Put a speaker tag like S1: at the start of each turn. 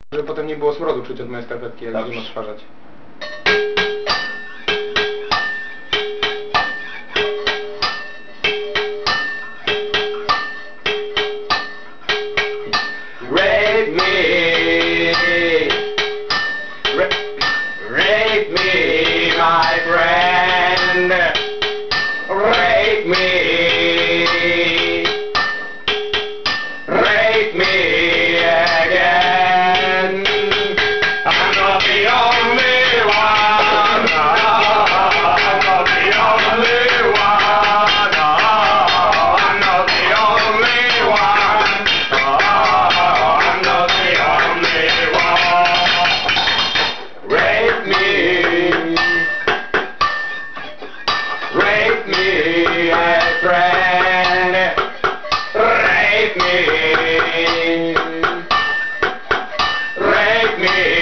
S1: Żeby potem nie było smrodu czuć od mojej skarpetki, jak
S2: Dobrze.
S1: będziemy odtwarzać.
S2: Rape me, rape me, my friend. Rape me, rape me again. I'm not the only one. I'm not the only one. I'm not the only one. I'm not the only one. Rape me, rape me, friend. Rape me, rape me.